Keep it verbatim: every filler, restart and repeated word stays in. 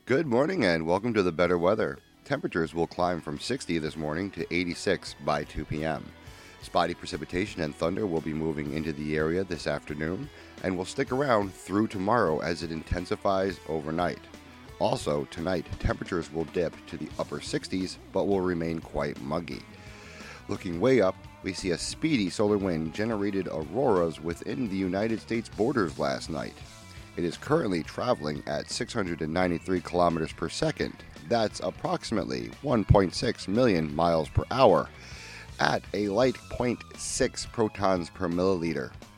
Good morning and welcome to the better weather. Temperatures will climb from sixty this morning to eighty-six by two p.m. Spotty precipitation and thunder will be moving into the area this afternoon and will stick around through tomorrow as it intensifies overnight. Also, tonight, temperatures will dip to the upper sixties but will remain quite muggy. Looking way up, we see a speedy solar wind generated auroras within the United States borders last night. It is currently traveling at six hundred ninety-three kilometers per second. That's approximately one point six million miles per hour at a light zero point six protons per milliliter.